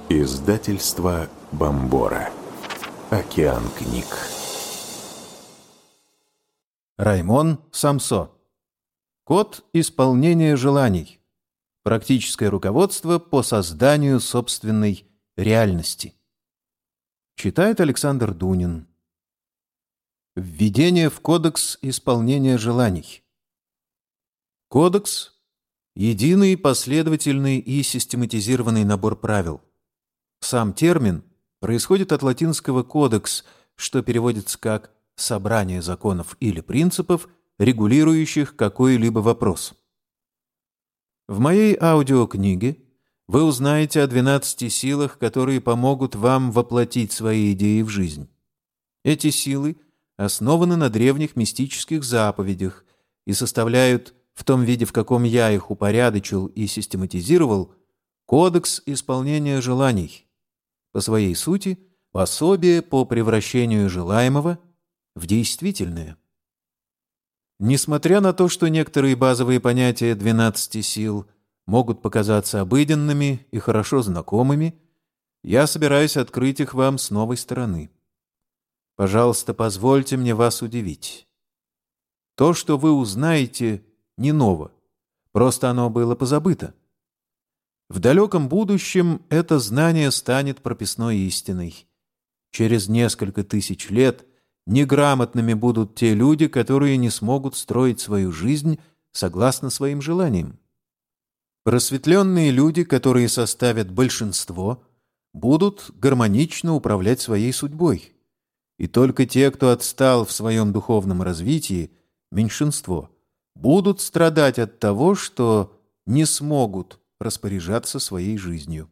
Издательство Бомбора. Океан книг. Раймон Самсо. Код исполнения желаний. Практическое руководство по созданию собственной реальности. Читает Александр Дунин. Введение в Кодекс исполнения желаний. Кодекс – единый, последовательный и систематизированный набор правил. Сам термин происходит от латинского «кодекс», что переводится как «собрание законов или принципов, регулирующих какой-либо вопрос». В моей аудиокниге вы узнаете о 12 силах, которые помогут вам воплотить свои идеи в жизнь. Эти силы основаны на древних мистических заповедях и составляют, в том виде, в каком я их упорядочил и систематизировал, кодекс исполнения желаний. По своей сути, пособие по превращению желаемого в действительное. Несмотря на то, что некоторые базовые понятия 12 сил могут показаться обыденными и хорошо знакомыми, я собираюсь открыть их вам с новой стороны. Пожалуйста, позвольте мне вас удивить. То, что вы узнаете, не ново, просто оно было позабыто. В далеком будущем это знание станет прописной истиной. Через несколько тысяч лет неграмотными будут те люди, которые не смогут строить свою жизнь согласно своим желаниям. Просветленные люди, которые составят большинство, будут гармонично управлять своей судьбой. И только те, кто отстал в своем духовном развитии, меньшинство, будут страдать от того, что не смогут распоряжаться своей жизнью.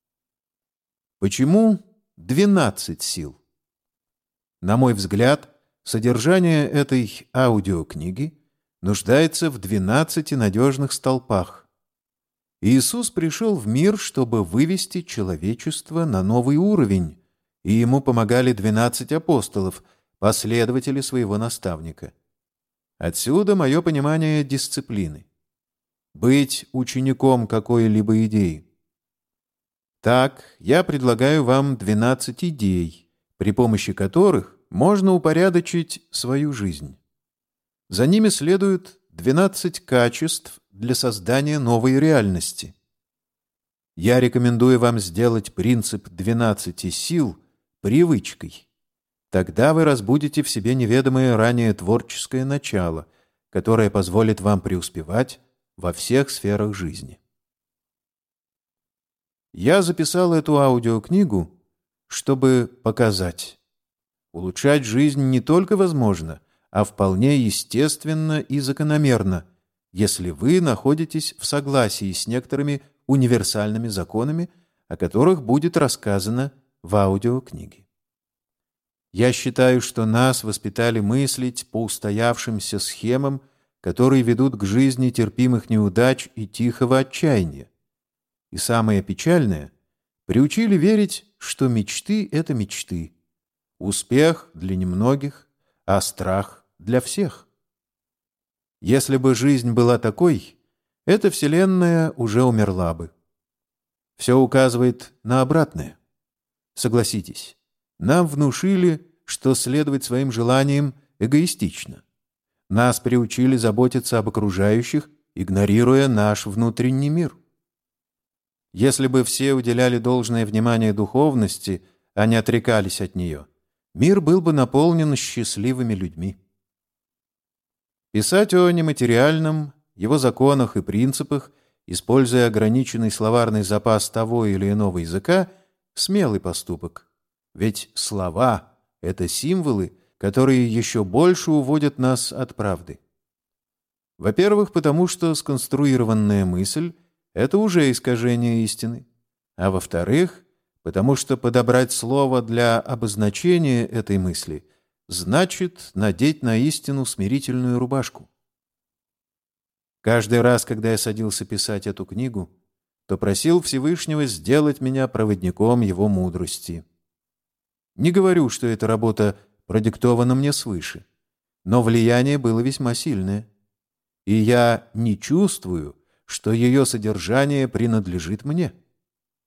Почему 12 сил? На мой взгляд, содержание этой аудиокниги нуждается в 12 надежных столпах. Иисус пришел в мир, чтобы вывести человечество на новый уровень, и ему помогали 12 апостолов, последователи своего наставника. Отсюда мое понимание дисциплины. Быть учеником какой-либо идеи. Так, я предлагаю вам 12 идей, при помощи которых можно упорядочить свою жизнь. За ними следует 12 качеств для создания новой реальности. Я рекомендую вам сделать принцип 12 сил привычкой. Тогда вы разбудите в себе неведомое ранее творческое начало, которое позволит вам преуспевать во всех сферах жизни. Я записал эту аудиокнигу, чтобы показать. Улучшать жизнь не только возможно, а вполне естественно и закономерно, если вы находитесь в согласии с некоторыми универсальными законами, о которых будет рассказано в аудиокниге. Я считаю, что нас воспитали мыслить по устоявшимся схемам, которые ведут к жизни терпимых неудач и тихого отчаяния. И самое печальное, приучили верить, что мечты — это мечты. Успех для немногих, а страх для всех. Если бы жизнь была такой, эта вселенная уже умерла бы. Все указывает на обратное. Согласитесь, нам внушили, что следовать своим желаниям эгоистично. Нас приучили заботиться об окружающих, игнорируя наш внутренний мир. Если бы все уделяли должное внимание духовности, а не отрекались от нее, мир был бы наполнен счастливыми людьми. Писать о нематериальном, его законах и принципах, используя ограниченный словарный запас того или иного языка, смелый поступок. Ведь слова — это символы, которые еще больше уводят нас от правды. Во-первых, потому что сконструированная мысль — это уже искажение истины. А во-вторых, потому что подобрать слово для обозначения этой мысли значит надеть на истину смирительную рубашку. Каждый раз, когда я садился писать эту книгу, то просил Всевышнего сделать меня проводником его мудрости. Не говорю, что эта работа продиктовано мне свыше, но влияние было весьма сильное. И я не чувствую, что ее содержание принадлежит мне.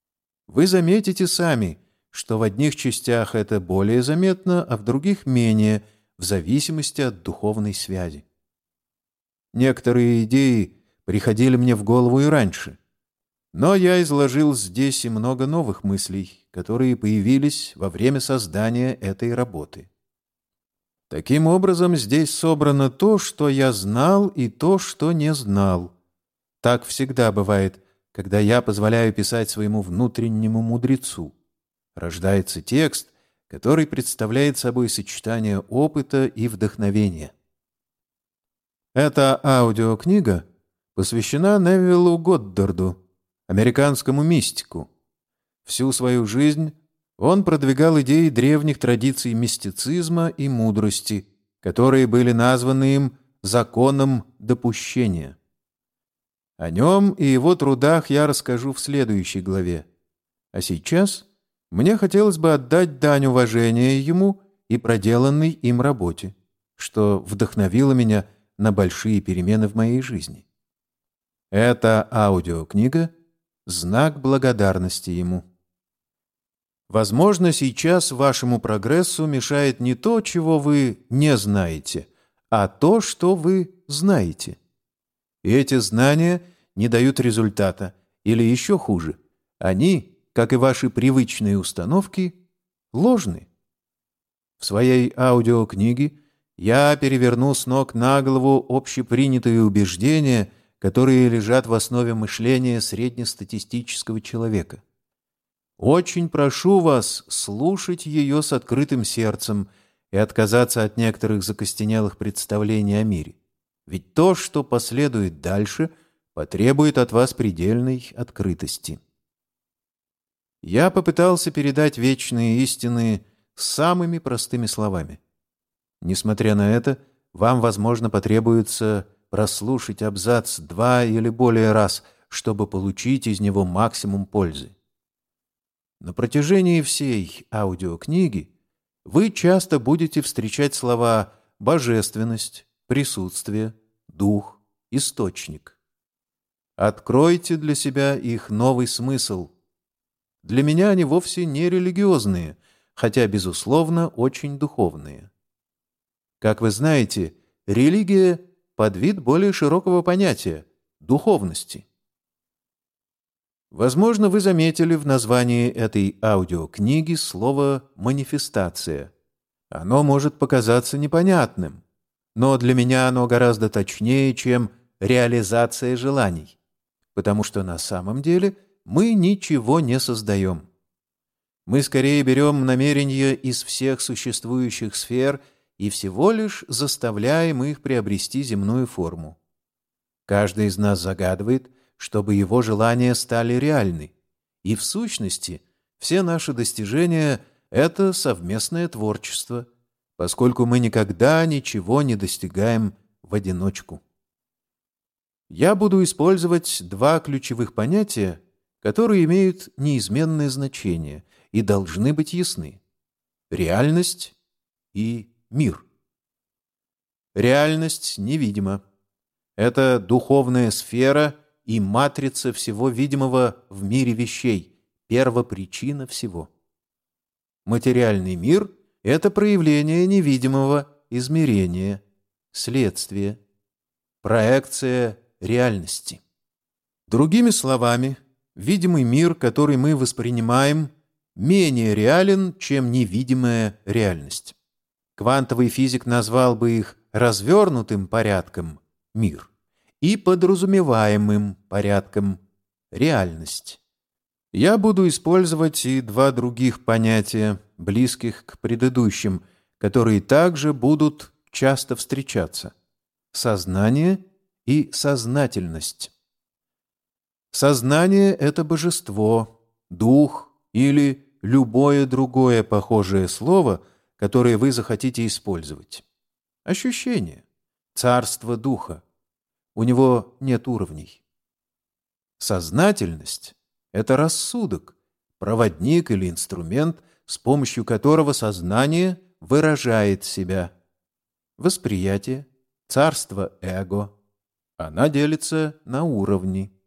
Вы заметите сами, что в одних частях это более заметно, а в других менее, в зависимости от духовной связи. Некоторые идеи приходили мне в голову и раньше, но я изложил здесь и много новых мыслей, которые появились во время создания этой работы. Таким образом, здесь собрано то, что я знал, и то, что не знал. Так всегда бывает, когда я позволяю писать своему внутреннему мудрецу. Рождается текст, который представляет собой сочетание опыта и вдохновения. Эта аудиокнига посвящена Невиллу Годдарду, американскому мистику. Всю свою жизнь он продвигал идеи древних традиций мистицизма и мудрости, которые были названы им «законом допущения». О нем и его трудах я расскажу в следующей главе. А сейчас мне хотелось бы отдать дань уважения ему и проделанной им работе, что вдохновило меня на большие перемены в моей жизни. Эта аудиокнига — знак благодарности ему. Возможно, сейчас вашему прогрессу мешает не то, чего вы не знаете, а то, что вы знаете. И эти знания не дают результата, или еще хуже, они, как и ваши привычные установки, ложны. В своей аудиокниге я переверну с ног на голову общепринятые убеждения, которые лежат в основе мышления среднестатистического человека. Очень прошу вас слушать ее с открытым сердцем и отказаться от некоторых закостенелых представлений о мире. Ведь то, что последует дальше, потребует от вас предельной открытости. Я попытался передать вечные истины самыми простыми словами. Несмотря на это, вам, возможно, потребуется прослушать абзац 2 или более раз, чтобы получить из него максимум пользы. На протяжении всей аудиокниги вы часто будете встречать слова «божественность», «присутствие», «дух», «источник». Откройте для себя их новый смысл. Для меня они вовсе не религиозные, хотя, безусловно, очень духовные. Как вы знаете, религия — подвид более широкого понятия — духовности. Возможно, вы заметили в названии этой аудиокниги слово «манифестация». Оно может показаться непонятным, но для меня оно гораздо точнее, чем «реализация желаний», потому что на самом деле мы ничего не создаем. Мы скорее берем намерения из всех существующих сфер и всего лишь заставляем их приобрести земную форму. Каждый из нас загадывает, чтобы его желания стали реальны. И в сущности все наши достижения — это совместное творчество, поскольку мы никогда ничего не достигаем в одиночку. Я буду использовать два ключевых понятия, которые имеют неизменное значение и должны быть ясны — реальность и мир. Реальность невидима. Это духовная сфера и матрица всего видимого в мире вещей, первопричина всего. Материальный мир — это проявление невидимого измерения, следствие, проекция реальности. Другими словами, видимый мир, который мы воспринимаем, менее реален, чем невидимая реальность. Квантовый физик назвал бы их развернутым порядком — мир, и подразумеваемым порядком — реальность. Я буду использовать и два других понятия, близких к предыдущим, которые также будут часто встречаться — сознание и сознательность. Сознание — это божество, дух или любое другое похожее слово, которое вы захотите использовать. Ощущение, царство духа. У него нет уровней. Сознательность — это рассудок, проводник или инструмент, с помощью которого сознание выражает себя. Восприятие, царство эго. Она делится на уровни.